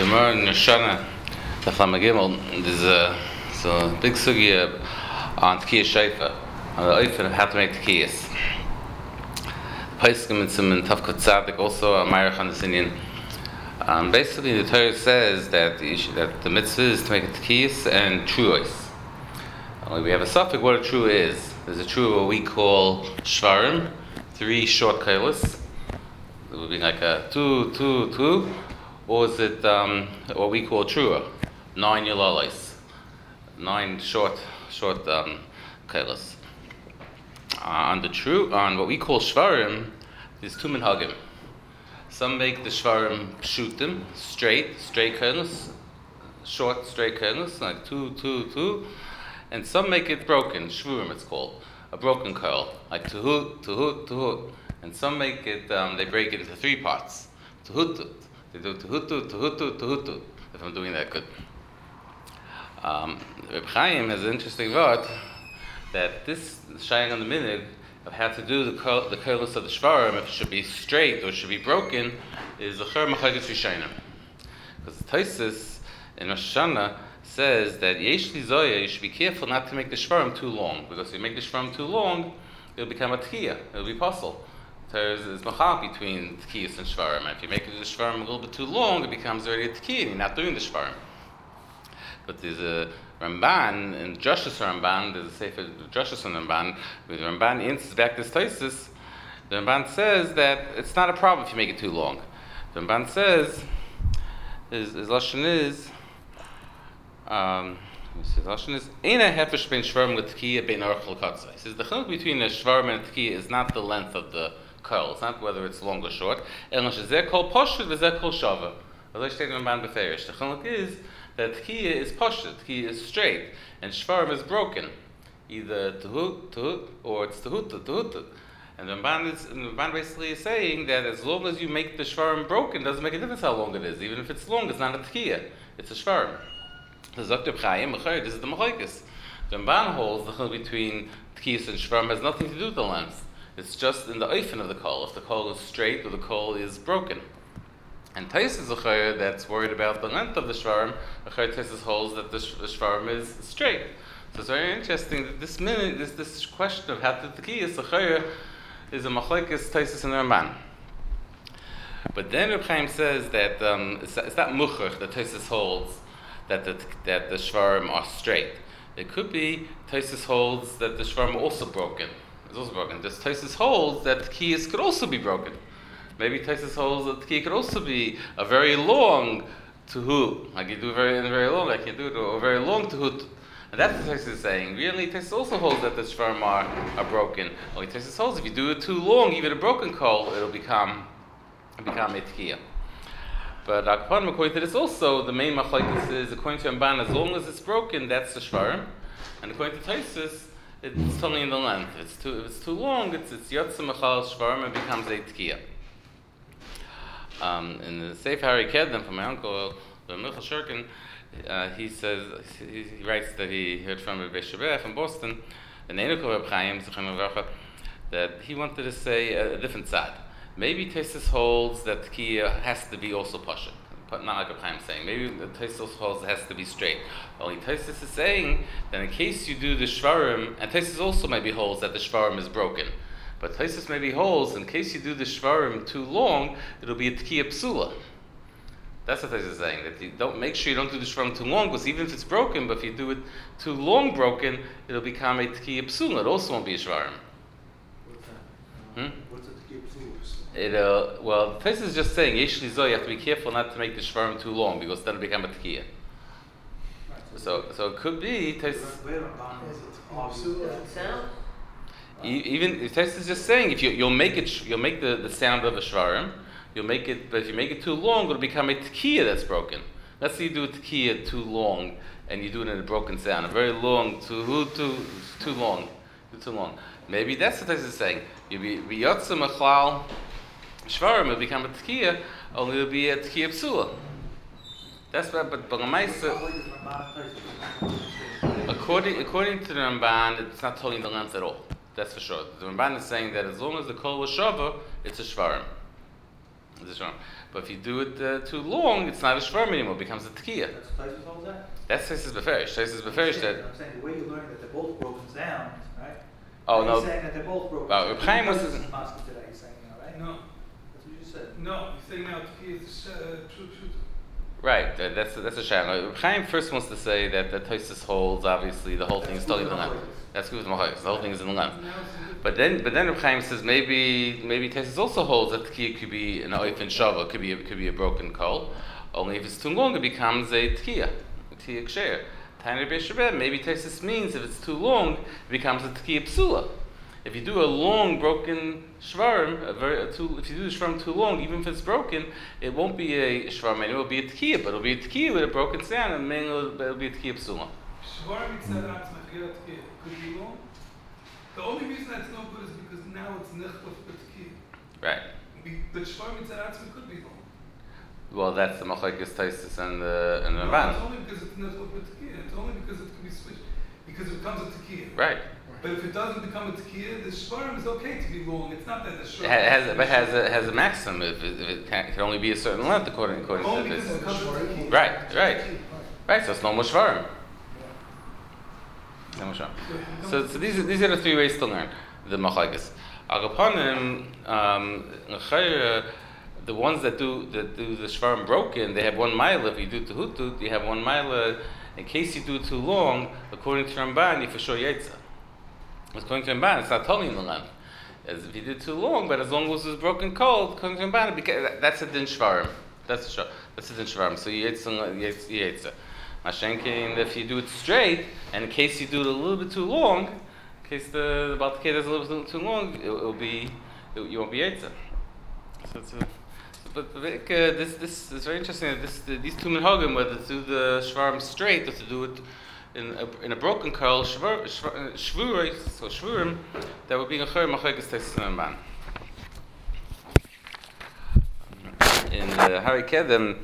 Gemara in Shana, the Gimel, there's a big sugya on Tkiyah Shaifa, on the Oifen of how to make Tkiyas. Paiskim and Tafkot Tzadik also a Meirach on this Indian. Basically, the Torah says that the mitzvah is to make a Tkiyas and Truos. We have a suffix what a true is. There's a true what we call Shvarim, 3 short kailas. It would be like a 2. Or is it what we call trua, 9 yulalis, 9 short kailas. On what we call shvarim, there's 2 minhagim. Some make the shvarim pshutim, straight kailas, short straight kailas, like 2, and some make it broken, shvurim it's called, a broken curl, like tuhut, and some make it, they break it into 3 parts, tuhut. They do tuhutu, if I'm doing that good. Reb Chaim has an interesting word that this shining on the minhag of how to do the curls of the shvarim, if it should be straight or it should be broken, is a chur machagis rishonim. Because the Tosfos in Rosh Hashanah says that yesh li zoya, you should be careful not to make the shvarim too long, because if you make the shvarim too long, it'll become a tkiyah, it'll be puzzle. There's machal between tkiyas and shvarim. If you make the shvarim a little bit too long, it becomes already a tkiyah, and you're not doing the shvarim. But there's a Ramban, in Josh's Ramban, there's a sefer Josh's Ramban, where the Ramban answers back this Tosfos. The Ramban says that it's not a problem if you make it too long. The Ramban says, his lashon is, Eina hefesh ben shvarim l'tkiyah ben aruch l'katza. He says the chiluk between a shvarim and a tkiyah is not the length of the curl. It's not whether it's long or short. The chiluk is that tkiyah is pashut, tkiyah is straight, and shvarim is broken. Either tuhut, or it's tuhut. And the Ramban basically is saying that as long as you make the shvarim broken, it doesn't make a difference how long it is. Even if it's long, it's not a tkiyah, it's a shvarim. The Dr. Chaim, this is the Machlokes. The Ramban holds the chiluk between tkiyas and shvarim has nothing to do with the length. It's just in the oifen of the kol. If the kol is straight or the kol is broken. And Tosfos is a chayr that's worried about the length of the shvarim. The chayr Tosfos holds that the shvarim is straight. So it's very interesting that this question of how to tkiyas the chayr is a Machlokes Tosfos and the Ramban. But then Reb Chaim says that it's not muchach that Tosfos holds that the shvarim are straight. It could be Tosfos holds that the shvarim are also broken. It's also broken. This Tosfos holds that the tkiyas could also be broken. Maybe Tosfos holds that the tkiyah could also be a very long tuhut, like you do very long, like you do a very long tuhut. And that's what Tosfos is saying. Really, Tosfos also holds that the shvarim are broken. Only Tosfos holds if you do it too long, even a broken kol, it'll become a tkiyah. But according to this also, the main machlokes is, according to Ramban, as long as it's broken, that's the shvarim. And according to Tosfos, it's only in the length. If it's too long, it's yotze machal shvarim, it becomes a tkiyah. In the Sefer Hari Kedem from my uncle, Michael Shurkin, he writes that he heard from Rabbi Shabbat from Boston, and Reb Chaim, that he wanted to say a different side. Maybe Tosfos holds that tkiyah has to be also pashut, but not like Reb Chaim saying. Maybe the Tosfos holds it has to be straight. Only Tosfos is saying that in case you do the shvarim, and Tosfos also maybe holds that the shvarim is broken, but Tosfos maybe holds in case you do the shvarim too long, it'll be a tkiyah psula. That's what Tosfos is saying. That you don't make sure you don't do the shvarim too long, because even if it's broken, but if you do it too long broken, it'll become a tkiyah psula. It also won't be a shvarim. What's a tkiyah psula? Well, Tosfos is just saying, yesh li zoya, you have to be careful not to make the shvarim too long, because then it'll become a tkiyah. So it could be Tosfos. Even if Tosfos is just saying, if you'll make the sound of a shvarim, you'll make it, but if you make it too long, it'll become a tkiyah that's broken. Let's say you do a tkiyah too long, and you do it in a broken sound, a very long, too long. Maybe that's what Tosfos is saying. You'll be yotze machal shvarim, it'll become a tkiyah, only it'll be a tkiyah psula. That's what, but according to the Ramban, it's not telling the length at all. That's for sure. The Ramban is saying that as long as the kol was shava, it's a shvarim. It's a shvarm. But if you do it too long, it's not a shvarm anymore. It becomes a tekiah. That's what Taisus holds that? That's Taisus Beferish. Taisus Beferish that. I'm saying the way you learn that they're both broken down, right? Oh no. You're saying that they're both broken. Reb Chaim was. Today, you're saying now, right? No. That's what you said. No, you're saying now Tekiah is true. Right, that's a shayla. Reb Chaim first wants to say that Taisus holds obviously the whole thing is totally in the lamb. That's good with Machayis. The whole thing is in the lamb. But then Reb Chaim says maybe Taisus also holds that Tekiah could be an oif and shava, could be a broken kol. Only if it's too long, it becomes a Tekiah ksher. Tanya Beishabeh, maybe Taisus means if it's too long, it becomes a Tekiah psula. If you do a long broken shvarim, if you do the shvarim too long, even if it's broken, it won't be a shvarim, it will be a tekiah, but it'll be a tekiah with a broken sound, and it'll be a tekiah psula. Shvarim mitzad atzma could be long. The only reason that's no good is because now it's nechlof b'tekiah. Right. But shvarim mitzad atzma could be long. Well, that's the machlekes Taisus and the No, Ramban. it's only because it's nechlof b'tekiah. It's only because it can be switched, because it becomes a tekiah. Right. But if it doesn't become a tekiah, the shvarim is okay to be long. It's not that the shvarim. It has a maximum. If it can only be a certain length according to only this. because it becomes a tekiah. Right. So it's no more shvarim. No more shvarim. So these are the three ways to learn the machlekes. Agaponim, the ones that do the shvarim broken, they have one mile. If you do tehutut, you have 1 mile. In case you do it too long, according to Ramban, you for sure yaitza. According to Ramban, it's not totally in the lamb. As if you did too long, but as long as it's broken cold, according to Ramban, that's a din shvarim. That's a din shvarim. So you yaitza. Mashenkin, if you do it straight, and in case you do it a little bit too long, in case the baltakeda is a little bit too long, you won't be yaitza. But this is very interesting. These two minhagim, whether to do the shvarim straight or to do it in a broken curl, shvurim, that would be a chayr machlekes Taisus and Ramban. In Hari Kedem,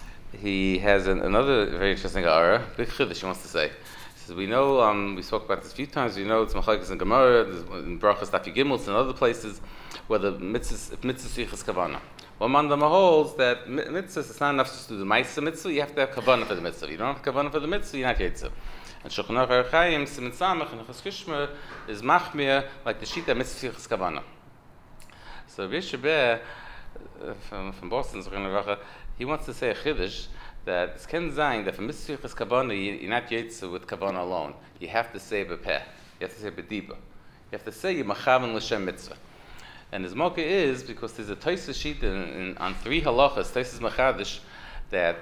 he has another very interesting ara, big chiddush he wants to say. He says, we know, we spoke about this a few times, we know it's machlekes in Gemara, in Brachas Daf Gimel, and other places, where the mitzvah sichas kavana. One man holds that mitzvah, it's not enough to do the ma'aseh mitzvah, you have to have kavanah for the mitzvah. If you don't have kavanah for the mitzvah, you're not yaitza. And Shulchan Aruch Chaim, Siman Samach, and Chas Kishmer is machmir like the shita mitzvah sichas kavanah. So Rabbi Shabbat from Boston, he wants to say a chiddush that it's ken zayin that for mitzvah sichas kavanah you're not yaitza with kavanah alone. You have to say bepeh. You have to say bediba. You have to say machavan l'shem mitzvah. And his mocha is because there's a Taisus sheet on 3 halachas, Taisus Machadish, that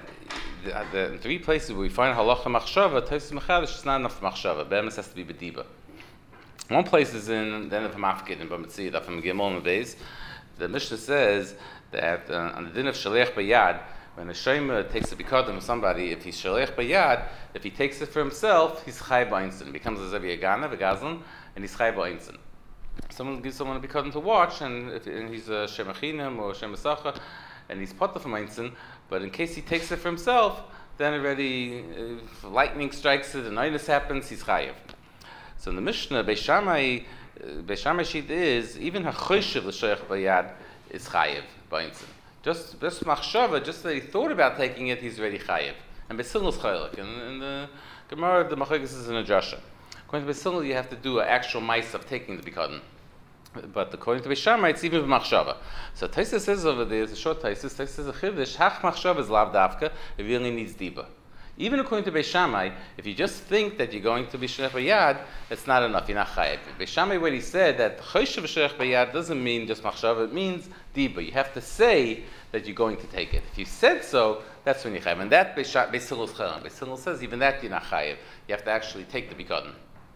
in 3 places where we find halacha machshava, Taisus Machadish is not enough for machshava. Be'emes has to be bediba. One place is in the end of Hamafkid, in Bamitzid, of Gimel and Beis. The Mishnah says that on the din of Shalech Bayad, when a Shema takes a bikadam of somebody, if he's Shalech Bayad, if he takes it for himself, he's Chai Ba'insin. He becomes a Zevi Agana, V'gazlan, and he's Chai Ba'insin. Someone gives someone a bikadam to watch, and he's a Shemachinim or Shemasacha, and he's potter from Einstein, but in case he takes it for himself, then already lightning strikes it, and Einus happens, he's chayiv. So in the Mishnah, Beis Shammai sheet is, even HaChoshev l'shoyach bayad is chayiv by Einstein. Just machshava, just that he thought about taking it, he's already chayiv. And Beis Hillel is chayiv. In the Gemara, the machlekes is in a drasha. According to Beis Hillel, you have to do an actual mice of taking the bikadon. But according to Beis Shammai, it's even with machshava. So Taisus says over there, it's a short Taisus. Taisus says a chiddush, hach machshava is lav davka, it really needs diba. Even according to Beis Shammai, if you just think that you're going to be shlech bayad, it's not enough, you're not chayav. Beis Shammai, when he said that choshev shlech bayad doesn't mean just machshava, it means diba. You have to say that you're going to take it. If you said so, that's when you're chayav. And that Beis Hillel is chayav. Beis Hillel says even that you're not chayav. You have to actually take the bikadon.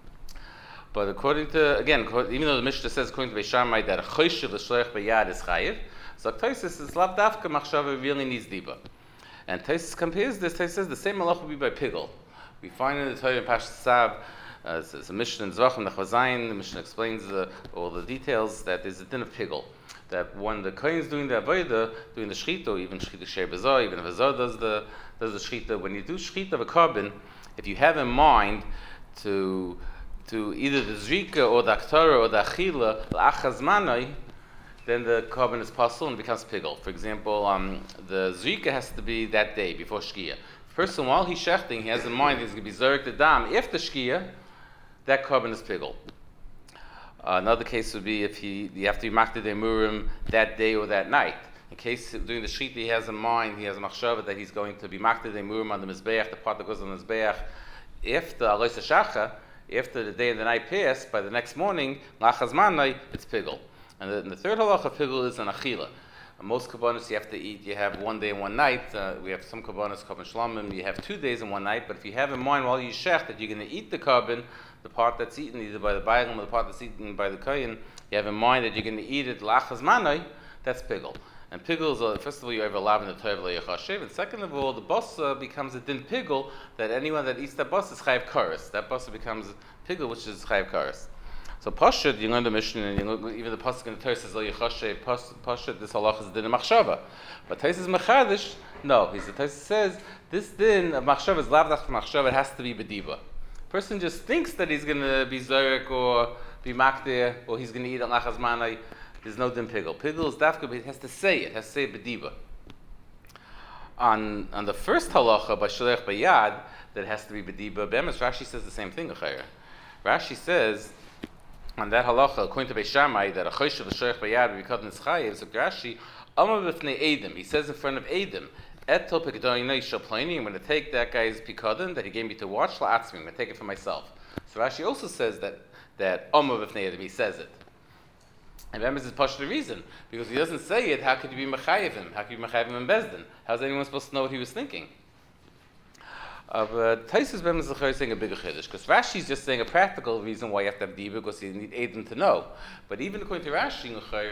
But according to, again, even though the Mishnah says according to Beis Shammai that a choshev l'shlech bayad is chayiv, so Taisus is lav dafka machshava really needs diba. And Taisus compares this. Taisus says the same malach will be by pigel. We find in the Torah in Parshas Tzav, it's a Mishnah in Zvachim Nechazayin. The Mishnah explains all the details that there's a din of pigel. That when the kohen is doing the avodah, doing the shechita, even shechita shei b'zah, even if a zah does the shechita, when you do shechita of a carbon, if you have in mind to either the zrika or the aktara or the achila l'achaz manai, then the carbon is pasul and becomes pigul. For example, the zrika has to be that day before shkia. Person, while he's shechting, he has in mind he's going to be zerek the dam. If the shkia, that carbon is pigul. Another case would be if you have to be makdeh murim that day or that night. In case during the shechita he has in mind, he has a machshava that he's going to be makdeh murim on the mizbeach, the part that goes on the mizbeach. If the alois shacha, after the day and the night pass, by the next morning, lachaz manai, it's pigul. And the third halacha of pigul is an achila. Most kabbanis you have to eat, you have 1 day and 1 night. We have some kabbanis, kabban shlamim, you have 2 days and 1 night. But if you have in mind while you shech that you're going to eat the carbon, the part that's eaten either by the bayram or the part that's eaten by the kohen, you have in mind that you're going to eat it lachaz manai, that's pigul. And pigul is, first of all, you overlap in the tov le'yachashev, and second of all, the basa becomes a din pigul, that anyone that eats that basa is chayav kares. That basa becomes pigul, which is chayav kares. So Pashut, you learn the Mishnah, and you learn, even the pasuk in the Torah says, Pashut, this halach is din of machshava. But Taisus Mechadish, no. The Taisus says, this din of machshava is lavdach from machshava, it has to be bediba. Person just thinks that he's going to be zarek or be makdeh, or he's going to eat on lachaz manai. There's no din pigul. Pigul is dafka, but it has to say bediba. On the first halacha, by shalech bayad, that has to be bediba, be'emes, Rashi says the same thing, Rashi says, on that halacha, according to Beis Shammai, that a choshev l'shoyach bayad b'ikad nischayev, so Rashi, Amar b'fnei Edom, he says in front of Edom, Eto pekadonai shalplani, I'm going to take that guy's pikadon that he gave me to watch, la'atzmi, I'm going to take it for myself. So Rashi also says that Amar b'fnei Edom, he says it. And that is part of the reason, because he doesn't say it, how could you be mechayev him? How could you be mechayev him in Bezdin? How's anyone supposed to know what he was thinking? But Taisus Ben Zachar is saying a bigger chiddush, because Rashi is just saying a practical reason why you have to have diba, because you need Edom to know. But even according to Rashi,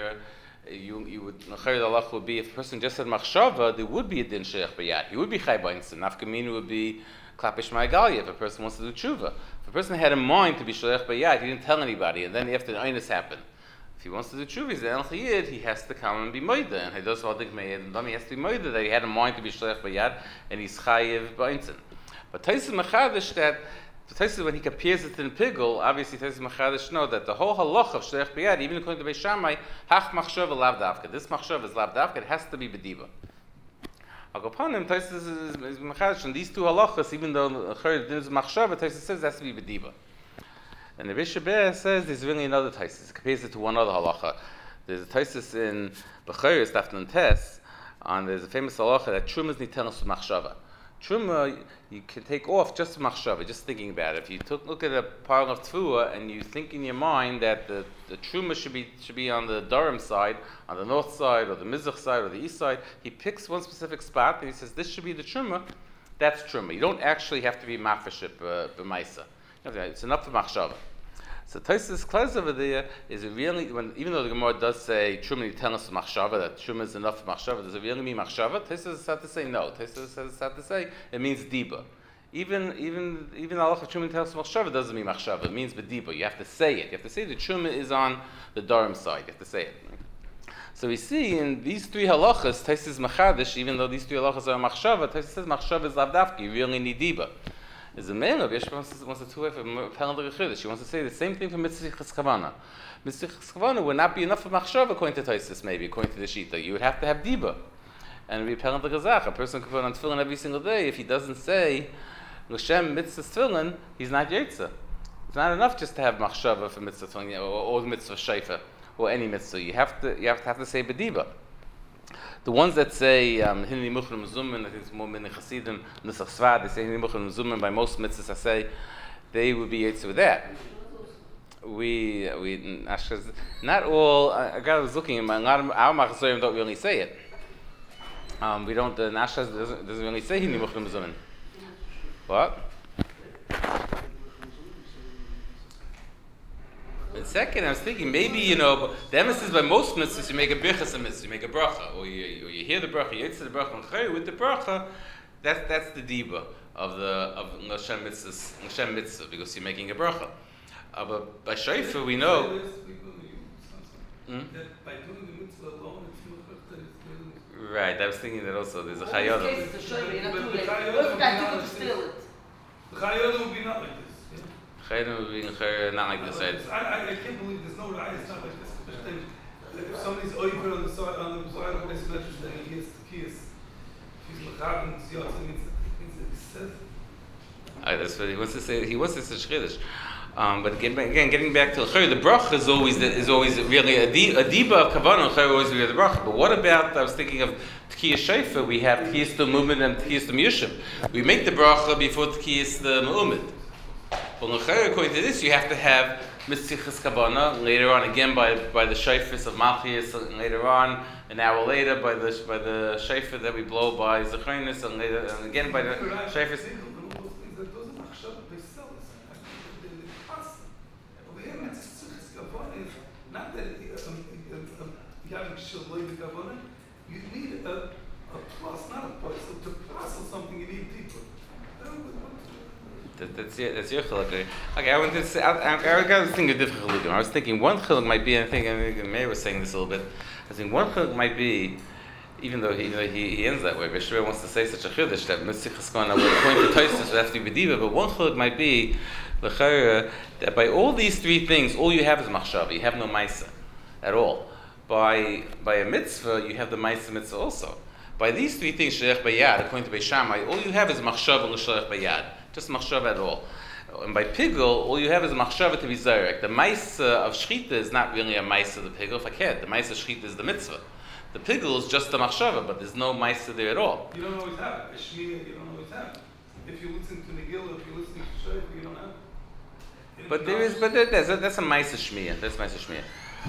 you would the halach would be if a person just said machshava, there would be a din sheich b'yad. He would be chay b'insin. Nafkaminu would be klapish ma'agalya if a person wants to do tshuva. If a person had in mind to be sheich b'yad, he didn't tell anybody, and then after the einus happened. If he wants to do tshuva, he's an el-chiyid, he has to come and be moida, and he does all the gmeid, and then he has to be moida that he had in mind to be sheich b'yad, and he's chayiv b'insin. But Taisus Mechadish, that Taisus, when he compares it to the pigul, obviously Taisus Mechadish know that the whole halach of Shlech B'yad, even according to Beis Shammai, hach machshava lav davka. This machshava is lav davka, it has to be bediba. I'll go upon him, Taisus is Mechadish, and these two halachas, even though the din is machshava, Taisus says it has to be bediba. And the Bishop says there's really another Taisus. He compares it to one other halacha. There's a Taisus in B'chayos, Dafnan Tes, and there's a famous halacha that Trumas nitenos machshava. Truma, you can take off just machshava, just thinking about it. If you look at a pile of tefua and you think in your mind that the truma should be on the Durham side, on the north side, or the mizrach side, or the east side, he picks one specific spot and he says, this should be the truma, that's truma. You don't actually have to be mafaship b'maisa. It's enough for machshava. So Taisus Klez over there is it really, even though the Gemara does say Truma Nitenos Machshava, that Truma is enough for Machshava, does it really mean Machshava? Taisus is sad to say no. Taisus is sad to say it means Diba. Even Allah of Truma Nitenos Machshava doesn't mean Machshava, it means Bediba. You have to say it. You have to say the Truma is on the Durham side. You have to say it. So we see in these three halachas, Taisus Machadish, even though these three halachas are Machshava, Taisus says Machshava is Lavdafki, you really need Diba. Is a man of Yeshua wants to two for Pelanda Rechidish. She wants to say the same thing for Mitzvah Chaskavana. Mitzvah Chaskavana would not be enough for Machshav according to Taisus, maybe, according to the Shita. You would have to have Diba. And it would be Pelanda Gazach. A person could put on tefillin every single day. If he doesn't say L'Shem Mitzvah Tefillin, he's not Yetzah. It's not enough just to have Machshava for Mitzvah Tefillin or Mitzvah Shaifa or any Mitzvah. You have to say Bediba. The ones that say Hinni Muchrim Zumen, I think it's more Min Chasidim, Nusach Svad, they say Hinni Muchrim Zumen by most mitzvahs I say, they would be Yitzhak with that. We not all, I was looking, a lot of our Machzorim don't really say it. We don't, the Nashas doesn't really say Hinni Muchrim Zumen. What? And second, I was thinking maybe the emphasis by most mitzvahs you make a birchas a mitzvah, you make a bracha, or you hear the bracha, you answer the bracha, and with the bracha, that's the diba of Hashem mitzvah because you're making a bracha. But by shayfa we know. That by doing the mitzvah alone, it's right, I was thinking that also. There's a chayodam. The chayodam would be not like this. Not like this, right? I can't believe there's no raya. It's not like this. If somebody's over on the side of the base measures, then he has Tekiyas. If he's Mechaber, it's Yotze, it means that he says. That's what he wants to say. He wants to say Shchidish. But again, getting back to the bracha is always really a diba of kavanah. Always really the bracha. But what about? I was thinking of Tkiyas Shofar. We have Tkiyas the Mu'min and Tkiyas the Miyushim. We make the bracha before Tkiyas the Mu'min. Well, according to this, you have to have Mitzichas Kavanah later on again by the Shofars of Malchus, and later on an hour later by the Shofar that we blow by Zecharinis, and later and again by the Shofars. Not that you need a plus, not a plus. So to plus or something, you need people. That's your chiluk. Okay, I want to say. I got to think of different chilukim. I was thinking one chiluk might be. I think Meir was saying this a little bit. I think one chiluk might be, even though he ends that way. Beshua wants to say such a chiddush that Mitzichas Kavanah will point to Tosfos would have to be bediva. But one chiluk might be that by all these three things, all you have is machshava. You have no ma'isa at all. By a mitzvah, you have the ma'isa mitzvah also. By these three things, shleich bayad, according to Beis Shammai, all you have is machshava l'shleich bayad. Just machshava at all. And by pigul, all you have is machshava to be zarek. The ma'isa of shchita is not really a ma'isa of the pigul. Faked, the ma'isa of shchita is the mitzvah. The pigul is just the machshava, but there's no ma'isa there at all. You don't always have it. A shmiyah, you don't always have it. If you listen to Megillah, if you listen to Shofar, you don't have it. That's a ma'isa shmiyah. That's ma'isa shmiyah.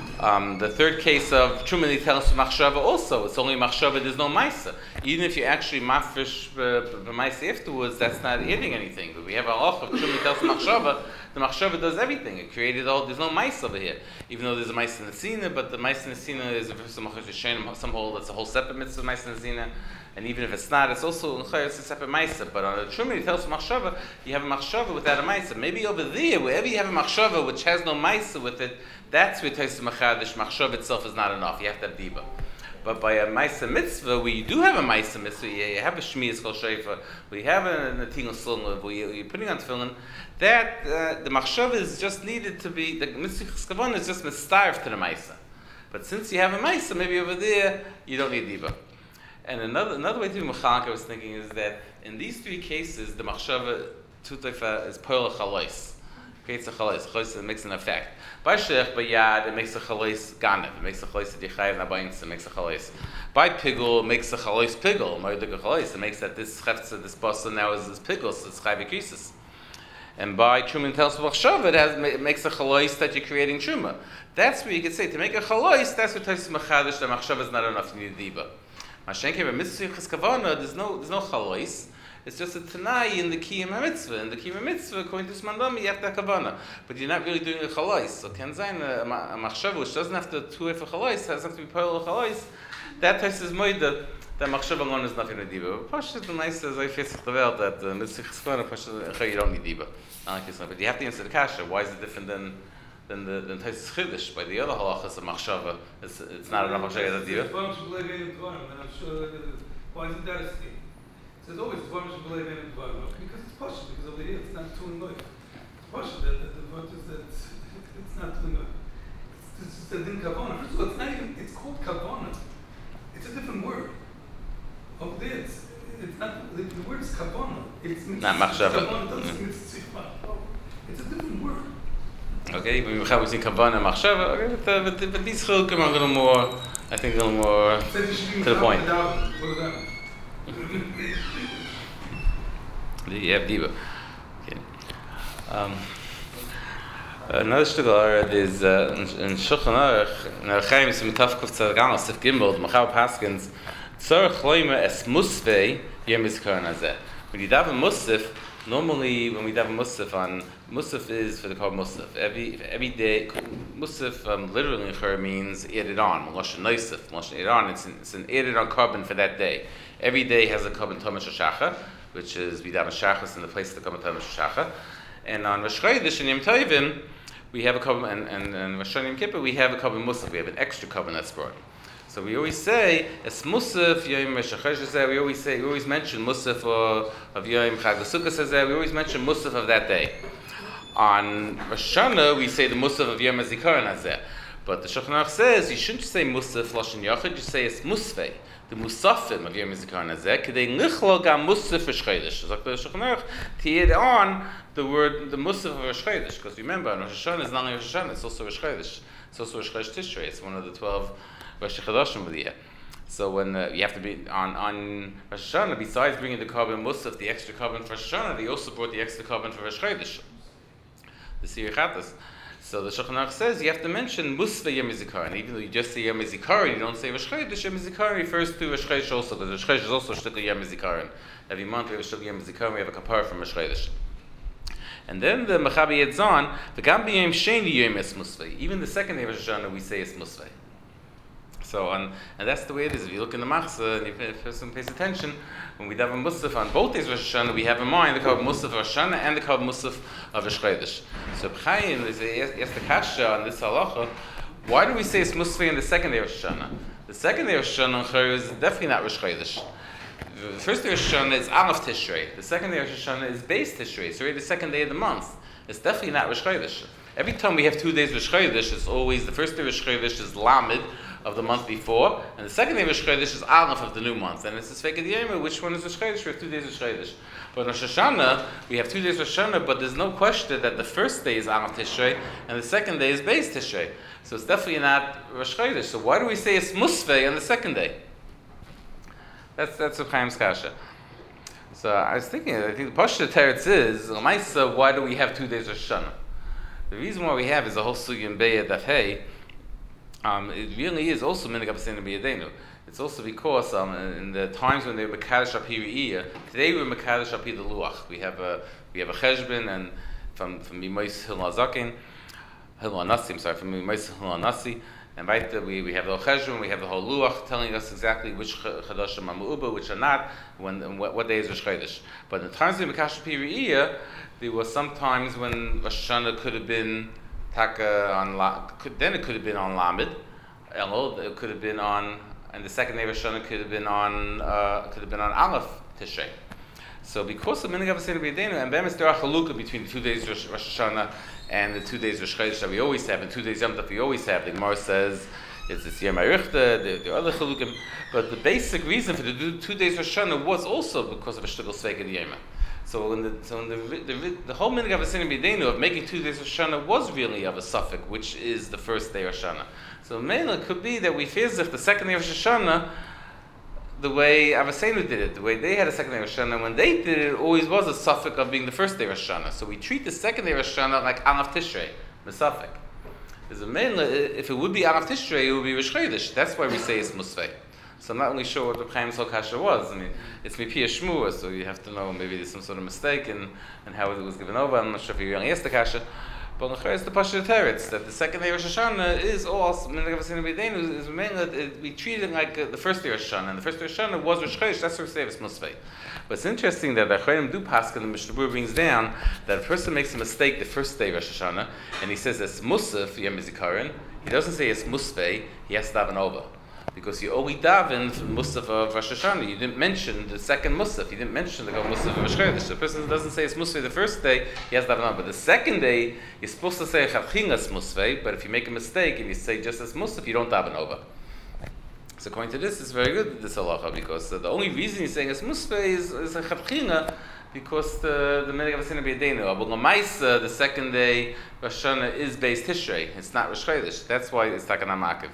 The third case of Trumani tells machshava also. It's only machshava. There's no ma'isa. Even if you actually mafresh b'ma'isa afterwards, that's not adding anything. But we have a halach of Trumani tells machshava. The machshava does everything. It created all. There's no ma'isa over here. Even though there's a ma'isa nesina, but the ma'isa nesina is a some whole. That's a whole separate mitzvah ma'isa nesina. And even if it's not, it's also it's a separate ma'isa. But on a Trumani it tells machshava, you have a machshava without a ma'isa. Maybe over there, wherever you have a machshava which has no ma'isa with it, that's where Tosfos Machadish, machshava itself is not enough. You have to have diba. But by a ma'isa mitzvah, where you do have a ma'isa mitzvah, you have a shmiyas kol shofar, where you have a natingal sulam, where you're putting on tefillin, that the machshava is just needed to be, the Mitzichas Kavanah is just mistarv to the ma'isa. But since you have a ma'isa, maybe over there, you don't need diba. And another way to do mechalak, I was thinking, is that in these three cases, the machshava tutefa is poel chalais. Creates a chalais. Chalais makes an effect. By shleich bayad, it makes a chalais ganev. It makes a chalais that yichayev nabayins. It makes a chalais. By pigul, it makes a chalais pigul. Moedik a chalais. It makes that this cheftza, this basa now is this pigul, so it's chayv krisis. And by truma tells machshava, it makes a chalais that you're creating truma. That's where you could say to make a chalais. That's what Tosfos Machadish. The machshava is not enough. You need diba. Mashenke by Mitzichas Kavanah, there's no chalais. It's just a tanai in the kiyum mitzvah. In the kiyum mitzvah, according to Smandami, you have to have kavanah, but you're not really doing a chalais. So ken zayin a machshava which doesn't have to do a chalais, has to be poel a chalais. That Tosfos is moida. That machshava alone is nothing to diba. Pashut the nice as I face the world that Mitzichas Kavanah pashut you don't need diba. But you have to answer the kasha. Why is it different than Tosfos Chiddush? By the other halachas of machshava, it's not enough machshava to diba. Why is it that a scheme? It says always dvarim shebelei bein dvarim because it's pashut, because over here it's not too noise. It's pashut that the word is that it's not too noise. It's just a din kavanah. First of all, it's not even. It's called kavanah. It's a different word. Over there, it's not. The word is kavanah. It's not machshava. Kavanah doesn't mean it's a different word. Okay, we have seen kavanah and machshava. Okay, but these chilukim are a little more. I think a little more to the point. You have diva. Okay. Another shtickler is in Shulchan Aruch. Now, Chaim is from Tafkuf Tzadgan Sif Gimel. Machal Paskins Tzarich Loimer Es Musvei Yom Yizkaron Hazeh. When you daven Musaf, normally when we daven Musaf on Musaf is for the called Musaf. Every day Musaf literally in Chur means added on. Lashon Noisef, Lashon added on. It's an added on carbon for that day. Every day has a carbon Tomash Shacha, which is we daven Shachas in the place of the carbon Tomash Shacha. And on Rosh Chodesh and Yom Tovim, we have a carbon, and Rosh Hashanah Yom Kippur we have a carbon Musaf. We have an extra carbon that's brought. So we always say es Musaf Yom Rosh Hashanah. We always mention Musaf of Yom Chag Sukkot says that. We always mention Musaf of that day. On Rosh Hashanah we say the Musaf of Yom Zikaron Hazeh. But the Shulchan Aruch says you shouldn't say Musaf Lashon Yachid, you say it's Musfei. The Musafim of Yom HaZikaron Hazeh, Kedei Nichlol Gam Musaf Rosh Chodesh. So the Shulchan Aruch to add on the word, the Musaf of Rosh Chodesh, because remember, Rosh Hashanah is not only Rosh Hashanah, it's also Rosh Chodesh. It's also Rosh Chodesh Tishrei. It's one of the 12 Rosh Chodoshim of the year. So when you have to be on Rosh Hashanah, besides bringing the carbon Musaf, the extra carbon for Rosh Hashanah, they also brought the extra carbon for Rosh Chodesh, the Siri Chatas. So the Shulchan Aruch says you have to mention Musfa Yom HaZikaron. Even though you just say Yom HaZikaron, you don't say Rosh Chodesh. Yom HaZikaron refers to Rosh Chodesh also, because Rosh Chodesh is also Shtukah Yom HaZikaron. Every month we have a Shtukah Yom HaZikaron, we have a kapara from Rosh Chodesh. And then the Mechabi adds on, V'gam b'yom sheni Yom es Musfei. Even the second day of Rosh Hashanah we say it's Musfei. So, and that's the way it is. If you look in the Machzah and if a person pays attention, when we daven Musaf on both days of Rosh Hashanah, we have in mind the Kavod Musaf of Rosh Hashanah and the Kavod Musaf of Rosh Chodesh. So Chaim is asked the Kasha on this halacha, why do we say it's Musaf in the second day of Rosh Hashanah? The second day of Rosh Hashanah is definitely not Rosh Chodesh. The first day of Rosh Hashanah is Aleph Tishrei. The second day of Rosh Hashanah is Beis Tishrei. It's already the second day of the month. It's definitely not Rosh Chodesh. Every time we have 2 days of Rosh Chodesh, it's always the first day of Rosh Chodesh is Lamed of the month before, and the second day of Rosh Chodesh is Aleph of the new month. And it's the Svekad Yoma, which one is Rosh Chodesh? We have 2 days of Rosh Chodesh. But in Rosh Hashanah, we have 2 days of Rosh Hashanah, but there's no question that the first day is Aleph Tishrei, and the second day is Beis Tishrei. So it's definitely not Rosh Chodesh. So why do we say it's Musfei on the second day? That's Reb Chaim's Kasha. So I was thinking, I think the Pashut Teretz is, L'maisa, why do we have 2 days of Rosh Hashanah? The reason why we have is the whole sugi in Be'ed Daf Hey. It really is also Minig HaBaseinu B'Yadenu. It's also because in the times when they were Mekadosh Api Re'iyah, today we're Mekadosh Api the Luach. We have a cheshbon, and from Mimois Hilal Zakin, Hilal Nasi, from Mimois Hilal Nasi, and right there we have the whole cheshbon, we have the whole Luach telling us exactly which Chadashim are Mu'uba, which are not, what day is Rosh Chodesh. But in the times of Mekadosh Api Re'iyah, there were some times when Rosh Hashanah could have been then it could have been on Lamed, it could have been on, and the second day of Rosh Hashanah could have been on Aleph Tishrei. So because of Minig HaBaseinu B'Yadenu, and then there are chalukah between the 2 days of Rosh Hashanah and the 2 days of Rosh Chodesh that we always have, and 2 days Yom Tov we always have. The Gemara says it's Yom HaRichta, there are other chalukim, but the basic reason for the 2 days of Rosh Hashanah was also because of a shtugal Svekad Yoma. So the whole Minig HaBaseinu B'Yadenu of making 2 days of Rosh Hashanah was really of a suffix, which is the first day of Rosh Hashanah. So mainly it could be that we feel as if the second day of Rosh Hashanah, the way Avosenu did it, the way they had a second day of Rosh Hashanah, when they did it, it always was a suffix of being the first day of Rosh Hashanah. So we treat the second day of Rosh Hashanah like Aleph Tishrei, the suffix. If it would be Aleph Tishrei, it would be Rosh Chodesh. That's why we say it's Musfei. So I'm not really sure what the Chaim's whole kasha was. I mean, it's Mipia Shmua, so you have to know maybe there's some sort of mistake in how it was given over. I'm not sure if you really asked the kasha. But it's the Pashut Teretz that the second day of Rosh Hashanah is all Minig HaBaseinu B'Yadenu is mainly we treat it like the first day of Rosh Hashanah, and the first day of Rosh Hashanah was Rosh Chodesh. That's why we say it's Musfei. But it's interesting that the Chaim do paskin, the Mishnah Berurah brings down that a person makes a mistake the first day of Rosh Hashanah, and he says it's Musaf Yom HaZikaron. He doesn't say it's Musfei. He has to daven over. Because you only daven for Musaf of Rosh Hashanah. You didn't mention the second Musaf. You didn't mention the Musaf of Rosh Chodesh. The person doesn't say it's Musaf the first day, he has to daven over. But the second day, you're supposed to say Chavchinas Musaf, but if you make a mistake and you say just as Musaf, you don't daven over. So according to this, it's very good, this halacha, because the only reason you're saying it's Musaf is a Chavchina, because the Minig HaBaseinu B'Yadenu. But L'maisa, the second day, Rosh Hashanah is Beis Tishrei. It's not Rosh Chodesh. That's why it's Takana Ma'akev.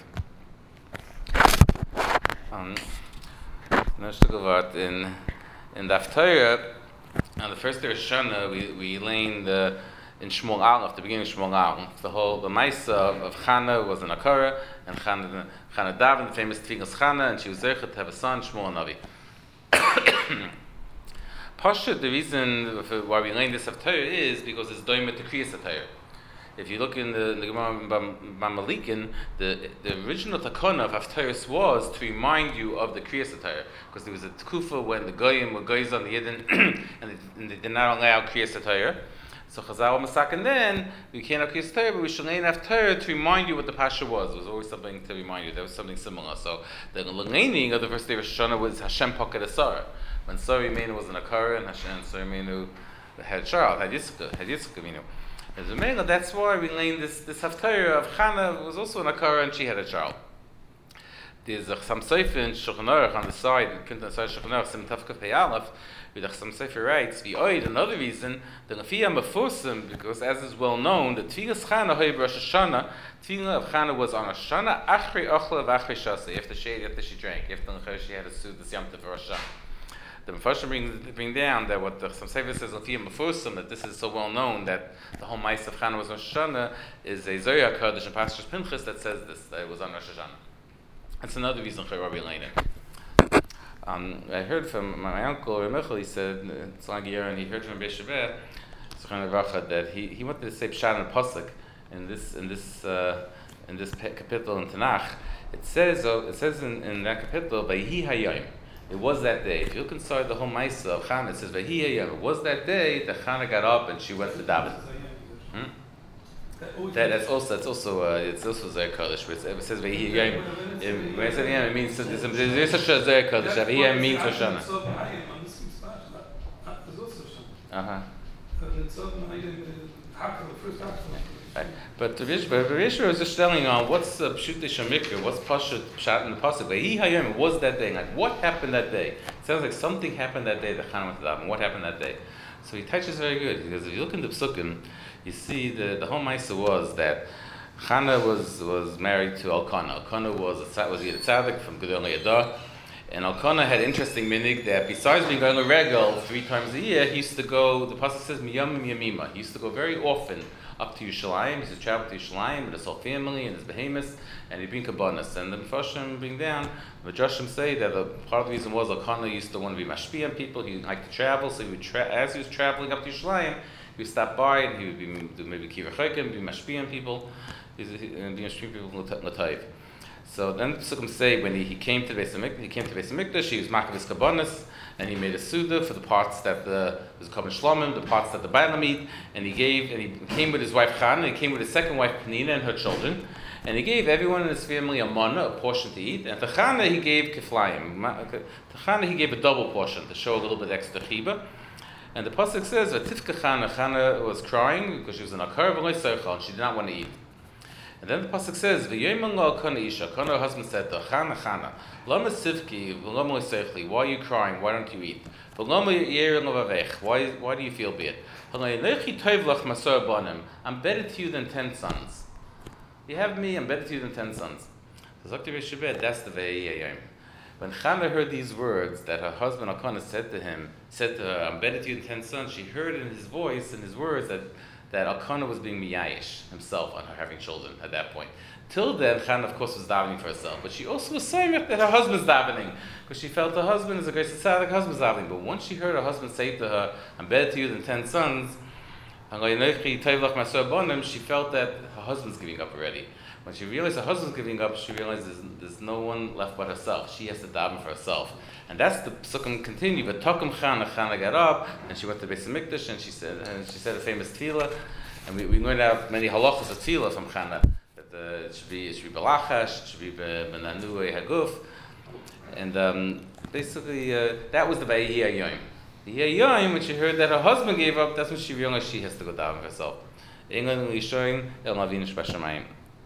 In the Haftarah, on the first day of Rosh Hashanah, we leaned in Shmuel Aleph, the beginning of Shmuel Aleph. The Maisa of Chana was an Akara, and Chana davened, the famous Tfilas Chana, and she was zeichet to have a son, Shmuel Navi. Pashut, the reason why we learn this Haftarah is because it's doimet to Kriyas Haftarah. If you look in the Gemara Malikin, the original takana of Haftarah was to remind you of the Kriyas Haftarah, because there was a tkufa when the goyim were goyis on the Yidden, and they did not allow Kriyas Haftarah. So Chazal Masak, and then we can't have Kriyas Haftarah, but we should learn Haftarah to remind you what the Pasha was. There was always something to remind you. There was something similar. So the learning of the first day of Rosh Hashanah was Hashem Poket Asara. When Sari Menu was an Akara, and Hashem Sari Menu had Charles, had Yitzchak Menu. As a male, that's why we learn this haftarah of Chana was also an Akara and she had a child. There's some sefer in Shulchan Aruch on the side, Shulchan Aruch Sim Tavkaf Pei Aleph, with some sefer writes, "V'oid." Another reason, the Nefiyah Mefusim, because as is well known, the Tfilas Chana Hoy Rosh Hashanah, Tfilah of Chana was on Rosh Hashanah, Achri Ochla v'Achri Shasa. After she drank, after she had a suit this Yom Tov Rosh Hashanah. The Mefarshim bring down that what the some sefer says Nefiyah Mefusim, that this is so well known that the whole Ma'is of Chana was on Rosh Hashanah, is a Zohar Kodesh and Parshas Pinchas that says this, that it was on Rosh Hashanah. That's another reason for Rabbi Leiner. I heard from my uncle, Michael, he said, it's like a year, and he heard from Beishabeh, that he wanted to say Pshat and Pasuk in this capital in Tanakh. It says in that capital, Vayhi Hayom. It was that day. If you look inside the whole Maisa of Chana, it says Vayhi Hayom. It was that day that Chana got up and she went to daven. It's also Zohar Kodesh. It says Vayhi Hayom. When I say it means there's such a Zohar Kodesh. Vayhi Hayom means Hoshana. But the Rishra is just telling on what's Pshut Shamikra, what's Pshat in the Pasuk. Vayhi Hayom was that day. Like what happened that day? It sounds like something happened that day that Chana went to daven. What happened that day? So he touches very good because if you look in the Psukim, you see the whole Maisa was that Chana was married to Elkanah. Elkanah was Yid Tzaddik from Gedol Yadah, and Elkanah had interesting minig that besides being going to Regel 3 times a year, he used to go. The pasuk says Miyamim Yamima. He used to go very often up to Yerushalayim. He used to travel to Yerushalayim with his whole family and his behemoths, and he'd bring kabbanas. And the Mefarshim bring down, the Joshim say that part of the reason was Elkanah used to want to be mashpia on people. He liked to travel, so he would as he was traveling up to Yerushalayim, he would stop by and he would do maybe kiva chokim, be mashpia on people, and be mashpia people l'tayv. So then the Psukim say when he came to the Beis Hamikdash, he was makavis kabbanas, and he made a suda for the parts that was kabban shlomim, the parts that the bailam eat, and he came with his wife Chana, he came with his second wife Penina and her children, and he gave everyone in his family a mana, a portion to eat, and to Chana he gave kiflayim. To Chana he gave a double portion to show a little bit extra chiba. And the pasuk says that Tifka Chana was crying because she was in a karv and she did not want to eat. And then the pasuk says, "V'yoyman lo Elkanah isha." Elkanah, her husband, said to her, Chana, lama sivki, v'lama l'seichli. Why are you crying? Why don't you eat? V'lama yerin l'vavech. Why do you feel bad? I'm better to you than 10 sons. You have me. I'm better to you than 10 sons. So Zakti Beishabed, that's the Vayhi. When Chana heard these words that her husband Elkanah said to her, "I'm better to you than 10 sons," she heard in his voice and his words that Elkanah was being miyayish himself on her having children at that point. Till then, Chana, of course, was davening for herself, but she also was saying that her husband's davening because she felt her husband is a great tzaddik, husband's davening. But once she heard her husband say to her, "I'm better to you than 10 sons," she felt that her husband's giving up already. When she realized her husband's giving up, she realized there's no one left but herself. She has to daven for herself. And that's the Psukim continue. But Tokum Chana got up, and she went to Beis Hamikdash, and she said a famous tefillah. And we learned out many halachas of tefillah from Chana. That it should be belachash, it should be benanu haguf. And basically, that was the Vayhi Hayom. The Hayom, when she heard that her husband gave up, that's when she realized she has to go daven for herself. England Lishoin El Navin Shpashamayim.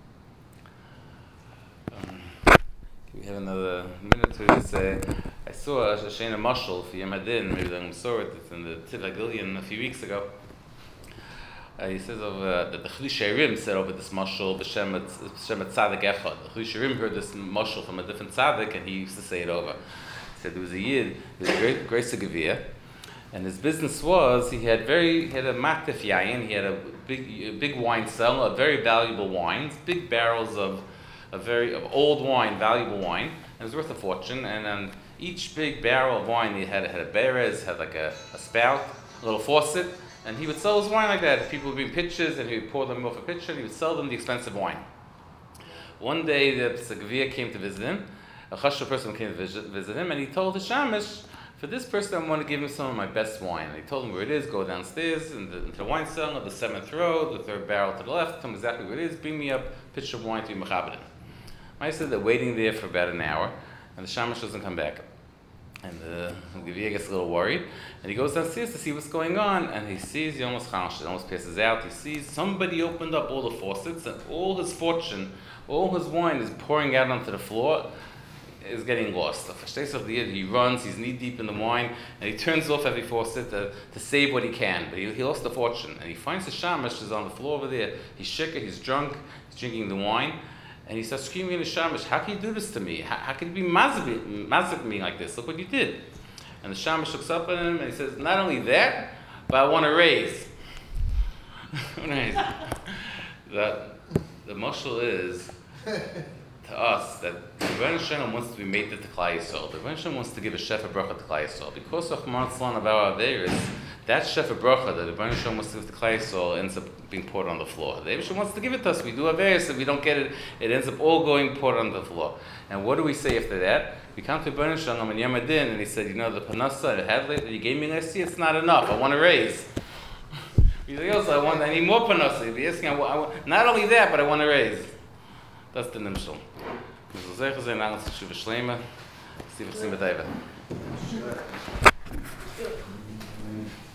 We have another minute to say. I saw a Shana Mashal for Yom Hadin, maybe the saw it. It's in the Tivah Gillian a few weeks ago. He says that the Chiddushei Rim said over this Mashal b'Shem Tzaddik Echad. The Chiddushei Rim heard this Mashal from a different tzaddik, and he used to say it over. He said there was a Yid, he was a great Segaviyah, and his business was he had a matif yayin. He had a big wine cellar, a very valuable wines, big barrels of old wine, valuable wine, and it was worth a fortune. And each big barrel of wine, he had a berez, had like a spout, a little faucet, and he would sell his wine like that. People would bring pitchers, and he would pour them off a pitcher, and he would sell them the expensive wine. One day, the Segaviyah came to visit him. A chashuv person came to visit him, and he told the shamish, for this person, I want to give him some of my best wine. And he told him where it is. Go downstairs into the wine cellar, the 7th row, the 3rd barrel to the left. Tell him exactly where it is. Bring me up a pitcher of wine to be mechabedim. I said they're waiting there for about an hour, and the shamash doesn't come back. And the Gevir gets a little worried, and he goes downstairs to see what's going on, and he sees, he almost passes out, he sees somebody opened up all the faucets, and all his fortune, all his wine is pouring out onto the floor, is getting lost. He runs, he's knee deep in the wine, and he turns off every faucet to save what he can, but he lost the fortune, and he finds the shamash is on the floor over there. He's shikah, he's drunk, he's drinking the wine, and he starts screaming in the shamash, how can you do this to me? How can you be mazik me like this? Look what you did. And the shamash looks up at him and he says, not only that, but I want to raise. The mashal is to us that the Rebbeinu Shalom wants to be made to Klal Yisrael. The Rebbeinu Shalom wants to give a shefa bracha to Klal Yisrael. Because of Matzlan of our Averis, that shefa bracha that the Rebbeinu Shalom wants to give to Klal Yisrael ends up being poured on the floor. The Rebbeinu Shalom wants to give it to us. We do Averis, and we don't get it. It ends up all going poured on the floor. And what do we say after that? We come to the Rebbeinu Shalom and Yom Adin, and he said, you know, the panasa that you gave me last year, it's not enough. I want to raise. We say, also, I need more panasa. You'll be asking, not only that, but I want to raise. That's the nimshal. Wir sollen sicher sein, alles ist über Schleime. Sie wird sehen mit David.